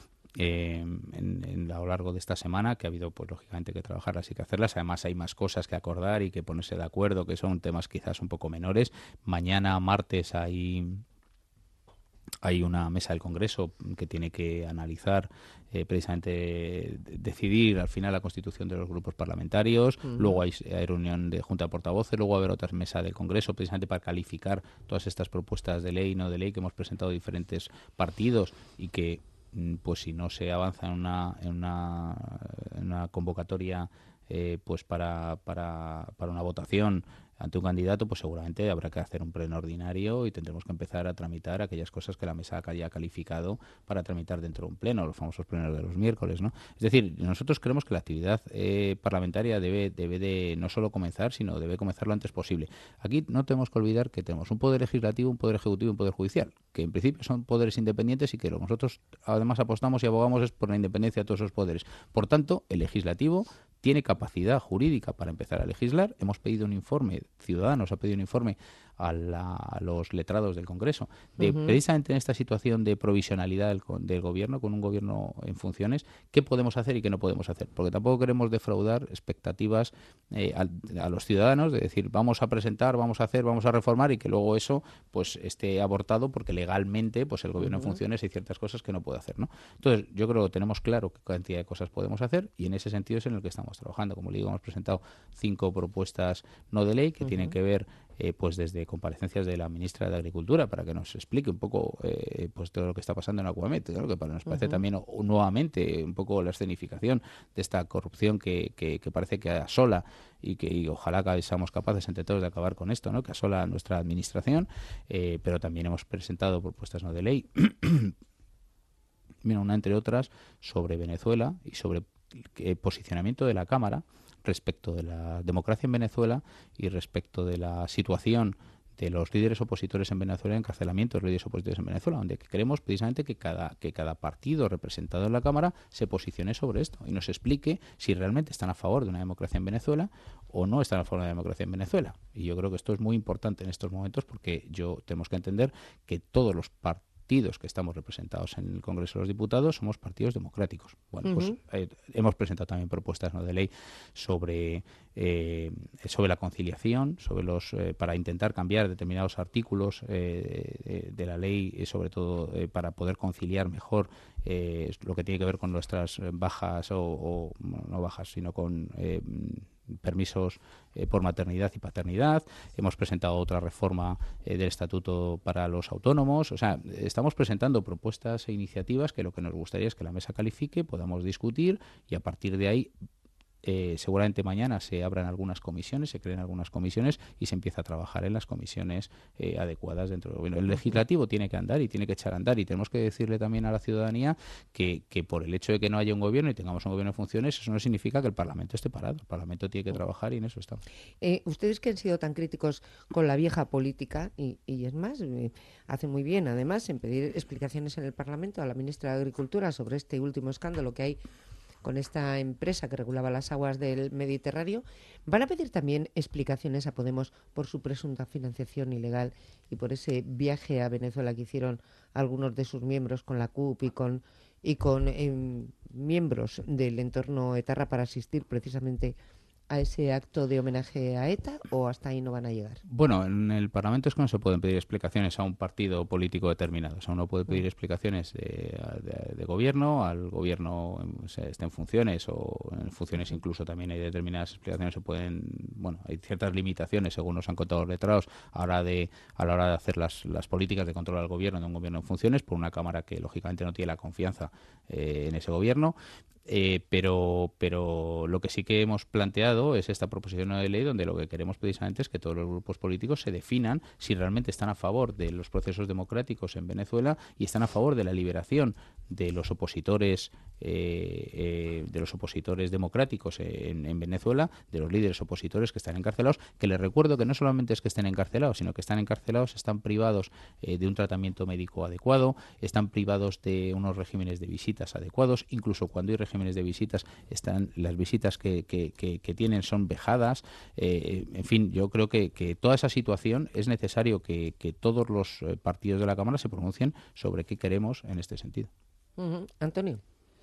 Eh, en, en, a lo largo de esta semana, que ha habido pues lógicamente que trabajarlas y que hacerlas. Además hay más cosas que acordar y que ponerse de acuerdo, que son temas quizás un poco menores. Mañana martes hay Hay una mesa del Congreso que tiene que analizar, eh, precisamente decidir al final la constitución de los grupos parlamentarios. Uh-huh. Luego hay, hay reunión de Junta de Portavoces, luego va a haber otra mesa del Congreso precisamente para calificar todas estas propuestas de ley y no de ley que hemos presentado diferentes partidos y que, pues si no se avanza en una, en una, en una convocatoria eh, pues para, para, para una votación ante un candidato, pues seguramente habrá que hacer un pleno ordinario y tendremos que empezar a tramitar aquellas cosas que la mesa haya calificado para tramitar dentro de un pleno, los famosos plenos de los miércoles, ¿no? Es decir, nosotros creemos que la actividad eh, parlamentaria debe, debe de no solo comenzar, sino debe comenzar lo antes posible. Aquí no tenemos que olvidar que tenemos un poder legislativo, un poder ejecutivo y un poder judicial, que en principio son poderes independientes y que lo que nosotros además apostamos y abogamos es por la independencia de todos esos poderes. Por tanto, el legislativo tiene capacidad jurídica para empezar a legislar. Hemos pedido un informe, Ciudadanos ha pedido un informe a, la, a los letrados del Congreso, de uh-huh. precisamente en esta situación de provisionalidad del, del gobierno, con un gobierno en funciones, qué podemos hacer y qué no podemos hacer. Porque tampoco queremos defraudar expectativas eh, a, a los ciudadanos, de decir, vamos a presentar, vamos a hacer, vamos a reformar y que luego eso pues esté abortado porque legalmente pues el gobierno uh-huh. en funciones hay ciertas cosas que no puede hacer, ¿no? Entonces, yo creo que tenemos claro qué cantidad de cosas podemos hacer y en ese sentido es en el que estamos trabajando. Como le digo, hemos presentado cinco propuestas no de ley que uh-huh. tienen que ver eh, pues desde comparecencias de la ministra de Agricultura para que nos explique un poco eh, pues todo lo que está pasando en Acuamed, ¿no? Que para nos parece uh-huh. también o, nuevamente un poco la escenificación de esta corrupción que, que, que parece que asola y que y ojalá que seamos capaces entre todos de acabar con esto, ¿no? Que asola nuestra administración, eh, pero también hemos presentado propuestas no de ley mira, una entre otras sobre Venezuela y sobre el posicionamiento de la Cámara respecto de la democracia en Venezuela y respecto de la situación de los líderes opositores en Venezuela, encarcelamiento de los líderes opositores en Venezuela, donde queremos precisamente que cada, que cada partido representado en la Cámara se posicione sobre esto y nos explique si realmente están a favor de una democracia en Venezuela o no están a favor de una democracia en Venezuela. Y yo creo que esto es muy importante en estos momentos porque yo tenemos que entender que todos los partidos que estamos representados en el Congreso de los Diputados somos partidos democráticos. Bueno, uh-huh. pues eh, hemos presentado también propuestas no de ley sobre eh, sobre la conciliación, sobre los eh, para intentar cambiar determinados artículos eh, de, de la ley, eh, sobre todo eh, para poder conciliar mejor eh, lo que tiene que ver con nuestras bajas o, o no bajas, sino con eh, permisos eh, por maternidad y paternidad. Hemos presentado otra reforma eh, del Estatuto para los autónomos. O sea, estamos presentando propuestas e iniciativas que lo que nos gustaría es que la mesa califique, podamos discutir y a partir de ahí Eh, seguramente mañana se abran algunas comisiones, se creen algunas comisiones y se empieza a trabajar en las comisiones eh, adecuadas dentro del gobierno. El legislativo tiene que andar y tiene que echar a andar y tenemos que decirle también a la ciudadanía que, que por el hecho de que no haya un gobierno y tengamos un gobierno en funciones, eso no significa que el Parlamento esté parado. El Parlamento tiene que trabajar y en eso estamos. Eh, ustedes que han sido tan críticos con la vieja política y, y es más, eh, hacen muy bien además en pedir explicaciones en el Parlamento a la ministra de Agricultura sobre este último escándalo que hay con esta empresa que regulaba las aguas del Mediterráneo, ¿van a pedir también explicaciones a Podemos por su presunta financiación ilegal y por ese viaje a Venezuela que hicieron algunos de sus miembros con la C U P y con, y con eh, miembros del entorno etarra para asistir precisamente a ese acto de homenaje a ETA o hasta ahí no van a llegar? Bueno, en el Parlamento es que no se pueden pedir explicaciones a un partido político determinado. O sea, uno puede pedir explicaciones de, de, de gobierno, al gobierno o sea, esté en funciones o en funciones incluso también hay determinadas explicaciones se pueden, bueno, hay ciertas limitaciones según nos han contado los letrados a, hora de, a la hora de hacer las, las políticas de control al gobierno de un gobierno en funciones por una Cámara que lógicamente no tiene la confianza eh, en ese gobierno. Eh, pero pero lo que sí que hemos planteado es esta proposición de ley donde lo que queremos precisamente es que todos los grupos políticos se definan si realmente están a favor de los procesos democráticos en Venezuela y están a favor de la liberación de los opositores eh, eh, de los opositores democráticos en, en Venezuela, de los líderes opositores que están encarcelados, que les recuerdo que no solamente es que estén encarcelados, sino que están encarcelados, están privados eh, de un tratamiento médico adecuado, están privados de unos regímenes de visitas adecuados, incluso cuando hay regímenes de visitas, están las visitas que, que, que, que tienen son vejadas, eh, en fin, yo creo que, que toda esa situación es necesario que, que todos los partidos de la Cámara se pronuncien sobre qué queremos en este sentido. Uh-huh. Antonio.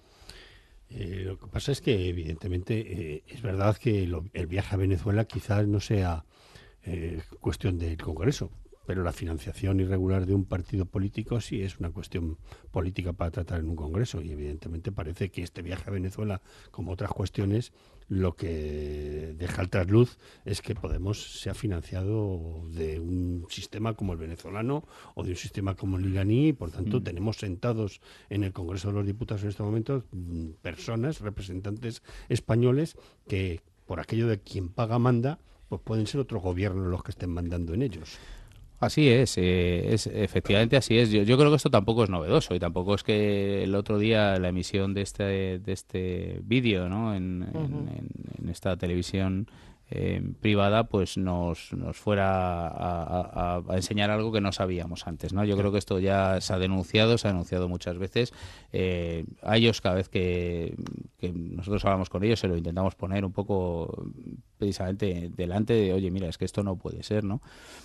Eh, lo que pasa es que evidentemente eh, es verdad que lo, el viaje a Venezuela quizás no sea eh, cuestión del Congreso. pero la financiación irregular de un partido político sí es una cuestión política para tratar en un congreso, y evidentemente parece que este viaje a Venezuela, como otras cuestiones, lo que deja al trasluz es que Podemos se ha financiado de un sistema como el venezolano o de un sistema como el iraní, y por tanto mm. tenemos sentados en el Congreso de los Diputados en estos momentos personas, representantes españoles, que por aquello de quien paga manda, pues pueden ser otros gobiernos los que estén mandando en ellos. Así es, eh, es efectivamente así es. Yo, yo creo que esto tampoco es novedoso, y tampoco es que el otro día la emisión de este de este vídeo, ¿no? en, uh-huh. en, en esta televisión eh, privada, pues nos, nos fuera a, a, a enseñar algo que no sabíamos antes, ¿no? Yo sí. creo que esto ya se ha denunciado, se ha denunciado muchas veces. Eh, a ellos, cada vez que, que nosotros hablamos con ellos, se lo intentamos poner un poco precisamente delante de, oye, mira, es que esto no puede ser, ¿no?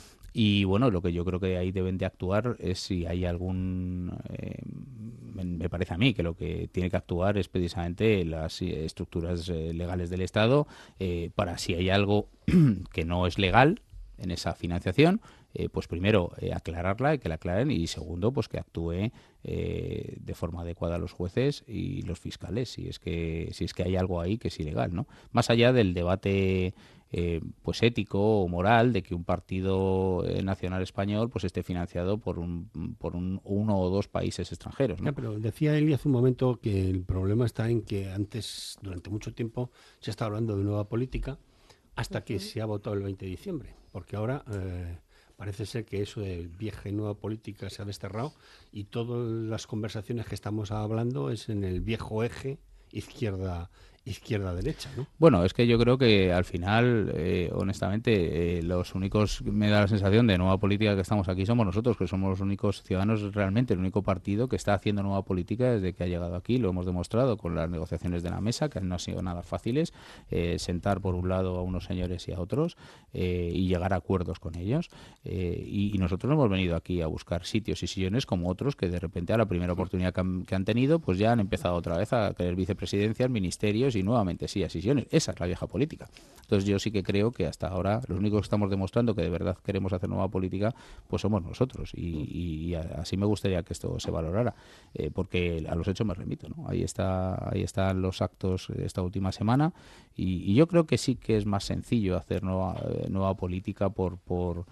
Y bueno, lo que yo creo que ahí deben de actuar es si hay algún... Eh, me parece a mí que lo que tiene que actuar es precisamente las estructuras eh, legales del Estado, eh, para si hay algo que no es legal en esa financiación, eh, pues primero eh, aclararla y que la aclaren, y segundo, pues que actúe eh, de forma adecuada los jueces y los fiscales, si es que si es que hay algo ahí que es ilegal, ¿no? Más allá del debate Eh, pues ético o moral de que un partido eh, nacional español pues esté financiado por un por un, uno o dos países extranjeros, ¿no? Ya, pero decía Eli hace un momento que el problema está en que antes, durante mucho tiempo, se está hablando de nueva política hasta uh-huh. que se ha votado el veinte de diciembre, porque ahora eh, parece ser que eso de vieja y nueva política se ha desterrado, y todas las conversaciones que estamos hablando es en el viejo eje izquierda izquierda-derecha, ¿no? Bueno, es que yo creo que al final, eh, honestamente, eh, los únicos, me da la sensación de nueva política que estamos aquí somos nosotros, que somos los únicos ciudadanos, realmente el único partido que está haciendo nueva política desde que ha llegado aquí. Lo hemos demostrado con las negociaciones de la mesa, que no han sido nada fáciles, eh, sentar por un lado a unos señores y a otros, eh, y llegar a acuerdos con ellos, eh, y, y nosotros no hemos venido aquí a buscar sitios y sillones como otros que de repente a la primera oportunidad que han, que han tenido, pues ya han empezado otra vez a querer vicepresidencias, ministerios y nuevamente sí a sesiones. Esa es la vieja política. Entonces yo sí que creo que hasta ahora los únicos que estamos demostrando que de verdad queremos hacer nueva política pues somos nosotros, y, y así me gustaría que esto se valorara, eh, porque a los hechos me remito, ¿no? Ahí está, ahí están los actos de esta última semana, y, y yo creo que sí que es más sencillo hacer nueva, nueva política por por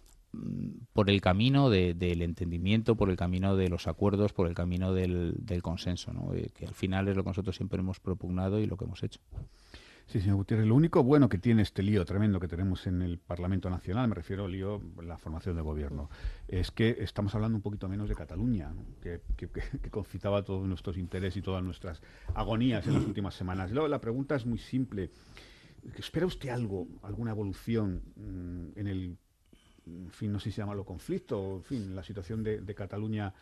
por el camino de, del entendimiento, por el camino de los acuerdos, por el camino del, del consenso, ¿no? Eh, que al final es lo que nosotros siempre hemos propugnado y lo que hemos hecho. Sí, señor Gutiérrez, lo único bueno que tiene este lío tremendo que tenemos en el Parlamento Nacional, me refiero al lío, la formación de gobierno, es que estamos hablando un poquito menos de Cataluña, ¿no? que, que, que concitaba todos nuestros intereses y todas nuestras agonías en las últimas semanas. Luego, la pregunta es muy simple. ¿Espera usted algo, alguna evolución mmm, en el, en fin, no sé si llamarlo conflicto, en fin, la situación de, de Cataluña,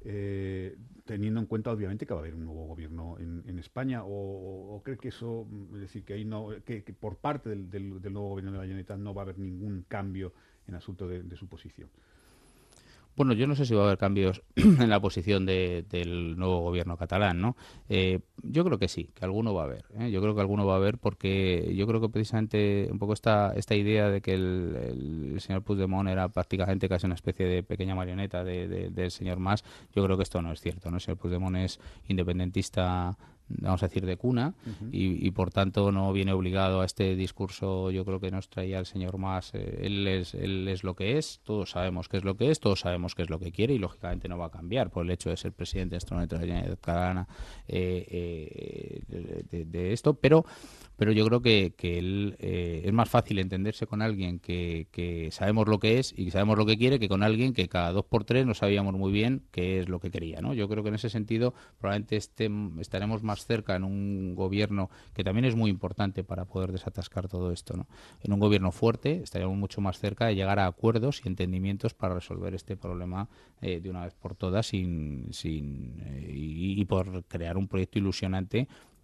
eh, teniendo en cuenta obviamente que va a haber un nuevo gobierno en, en España, o, o cree que eso, es decir, que ahí no, que, que por parte del, del, del nuevo gobierno de la Generalitat no va a haber ningún cambio en asunto de, de su posición? Bueno, yo no sé si va a haber cambios en la posición de, del nuevo gobierno catalán, ¿no? Eh, yo creo que sí, que alguno va a haber. ¿eh? Yo creo que alguno va a haber, porque yo creo que precisamente un poco esta, esta idea de que el, el, el señor Puigdemont era prácticamente casi una especie de pequeña marioneta de, de, del señor Mas, yo creo que esto no es cierto, ¿no? El señor Puigdemont es independentista, vamos a decir, de cuna, uh-huh. y, y por tanto no viene obligado a este discurso. Yo creo que nos traía el señor Mas. Eh, él es él es lo que es, todos sabemos qué es lo que es, todos sabemos qué es lo que quiere, y lógicamente no va a cambiar por el hecho de ser presidente de esta Generalitat catalana, eh, eh, de, de, de esto, pero pero yo creo que, que él eh, es más fácil entenderse con alguien que, que sabemos lo que es y que sabemos lo que quiere, que con alguien que cada dos por tres no sabíamos muy bien qué es lo que quería, ¿no? Yo creo que en ese sentido probablemente este, estaremos más cerca en un gobierno que también es muy importante para poder desatascar todo esto, ¿no? En un gobierno fuerte estaríamos mucho más cerca de llegar a acuerdos y entendimientos para resolver este problema eh, de una vez por todas, sin, sin eh, y, y por crear un proyecto ilusionante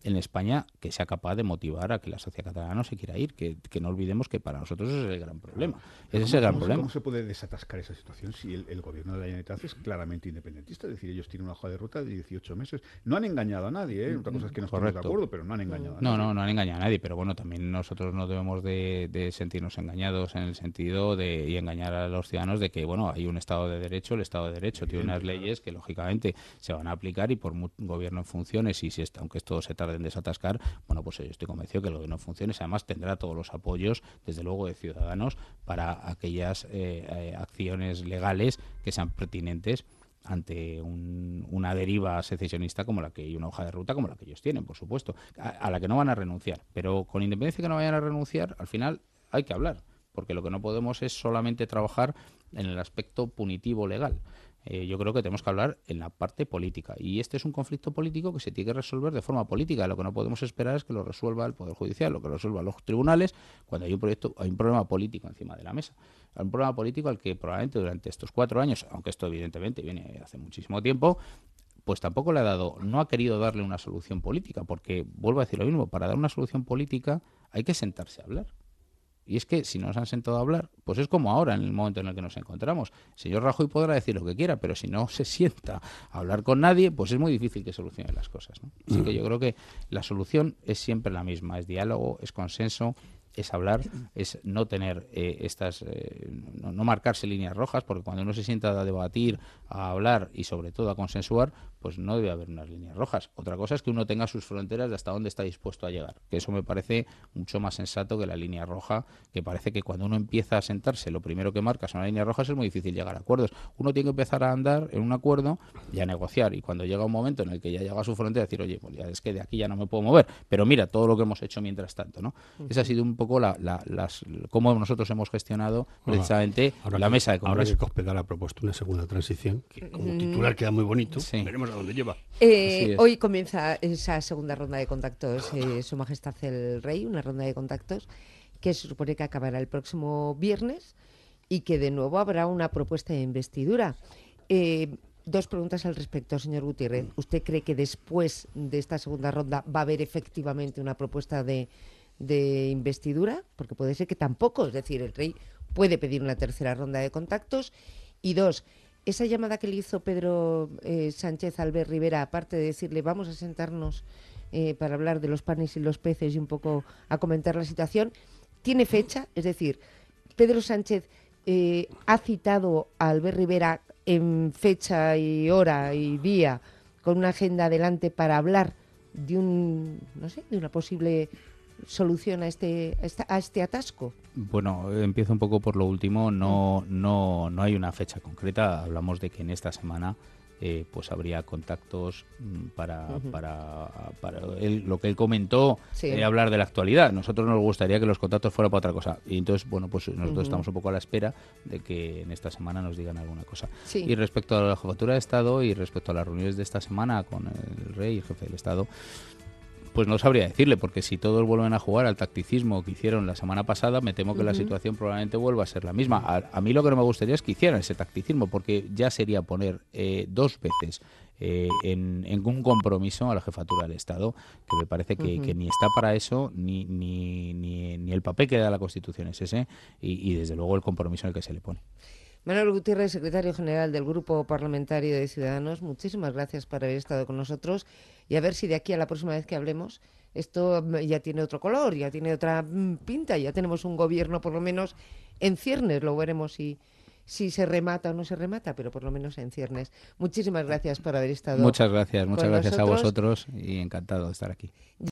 en España que sea capaz de motivar a que la sociedad catalana no se quiera ir, que, que no olvidemos que para nosotros ese es el gran problema. Ese es el gran ¿cómo, problema. ¿Cómo se puede desatascar esa situación si el, el gobierno de la Generalitat es claramente independentista? Es decir, ellos tienen una hoja de ruta de dieciocho meses. No han engañado a nadie, ¿eh? Otra cosa es que no estamos de acuerdo, pero no han engañado a no, nadie. No, no, no han engañado a nadie, pero bueno, también nosotros no debemos de, de sentirnos engañados en el sentido de y engañar a los ciudadanos de que, bueno, hay un Estado de Derecho, el Estado de Derecho tiene unas leyes que lógicamente se van a aplicar y por un gobierno en funciones y si está, aunque esto se tarde en desatascar, bueno, pues yo estoy convencido que el gobierno en funciones además tendrá todos los apoyos, desde luego, de ciudadanos para aquellas eh, eh, acciones legales que sean pertinentes ante un, una deriva secesionista como la que y una hoja de ruta como la que ellos tienen, por supuesto, a, a la que no van a renunciar. Pero con independencia de que no vayan a renunciar, al final hay que hablar, porque lo que no podemos es solamente trabajar en el aspecto punitivo legal. Eh, yo creo que tenemos que hablar en la parte política y este es un conflicto político que se tiene que resolver de forma política. Lo que no podemos esperar es que lo resuelva el Poder Judicial, lo que lo resuelvan los tribunales cuando hay un proyecto, hay un problema político encima de la mesa. Hay un problema político al que probablemente durante estos cuatro años, aunque esto evidentemente viene hace muchísimo tiempo, pues tampoco le ha dado, no ha querido darle una solución política, porque vuelvo a decir lo mismo, para dar una solución política hay que sentarse a hablar. Y es que si nos han sentado a hablar, pues es como ahora, en el momento en el que nos encontramos. El señor Rajoy podrá decir lo que quiera, pero si no se sienta a hablar con nadie, pues es muy difícil que solucione las cosas, ¿no? Así que yo creo que la solución es siempre la misma, es diálogo, es consenso, es hablar, es no tener eh, estas, eh, no, no marcarse líneas rojas, porque cuando uno se sienta a debatir, a hablar y sobre todo a consensuar, pues no debe haber unas líneas rojas. Otra cosa es que uno tenga sus fronteras de hasta dónde está dispuesto a llegar, que eso me parece mucho más sensato que la línea roja, que parece que cuando uno empieza a sentarse, lo primero que marca son las líneas rojas, es muy difícil llegar a acuerdos. Uno tiene que empezar a andar en un acuerdo y a negociar, y cuando llega un momento en el que ya llega a su frontera, decir, oye, pues ya es que de aquí ya no me puedo mover, pero mira todo lo que hemos hecho mientras tanto, ¿no? Uh-huh. Esa ha sido un poco la, la, las, cómo nosotros hemos gestionado precisamente ahora la que, mesa de Congreso. Ahora que Cospedal ha propuesto una segunda transición, que como titular queda muy bonito, sí. Veremos a dónde lleva. Eh, hoy comienza esa segunda ronda de contactos, eh, Su Majestad el Rey, una ronda de contactos que se supone que acabará el próximo viernes y que de nuevo habrá una propuesta de investidura. Eh, dos preguntas al respecto, señor Gutiérrez. ¿Usted cree que después de esta segunda ronda va a haber efectivamente una propuesta de, de investidura? Porque puede ser que tampoco, es decir, el Rey puede pedir una tercera ronda de contactos. Y dos, esa llamada que le hizo Pedro eh, Sánchez a Albert Rivera, aparte de decirle vamos a sentarnos eh, para hablar de los panes y los peces y un poco a comentar la situación, ¿tiene fecha? Es decir, Pedro Sánchez eh, ha citado a Albert Rivera en fecha y hora y día con una agenda adelante para hablar de un, no sé, de una posible solución a este a, esta, a este atasco. Bueno, empiezo un poco por lo último. No, no, no hay una fecha concreta. Hablamos de que en esta semana eh, pues habría contactos para, uh-huh. para, para él, lo que él comentó, sí. eh, hablar de la actualidad. Nosotros nos gustaría que los contactos fueran para otra cosa. Y entonces, bueno, pues nosotros uh-huh. estamos un poco a la espera de que en esta semana nos digan alguna cosa. Sí. Y respecto a la jefatura de Estado y respecto a las reuniones de esta semana con el Rey, el jefe del Estado, pues no sabría decirle, porque si todos vuelven a jugar al tacticismo que hicieron la semana pasada, me temo que uh-huh. la situación probablemente vuelva a ser la misma. A, a mí lo que no me gustaría es que hicieran ese tacticismo, porque ya sería poner eh, dos veces eh, en, en un compromiso a la jefatura del Estado, que me parece que, uh-huh. que ni está para eso, ni, ni, ni, ni el papel que da la Constitución es ese, y, y desde luego el compromiso en el que se le pone. Manuel Gutiérrez, secretario general del Grupo Parlamentario de Ciudadanos, muchísimas gracias por haber estado con nosotros y a ver si de aquí a la próxima vez que hablemos esto ya tiene otro color, ya tiene otra pinta, ya tenemos un gobierno por lo menos en ciernes, lo veremos si, si se remata o no se remata, pero por lo menos en ciernes. Muchísimas gracias por haber estado Muchas gracias, muchas gracias nosotros. a vosotros y encantado de estar aquí.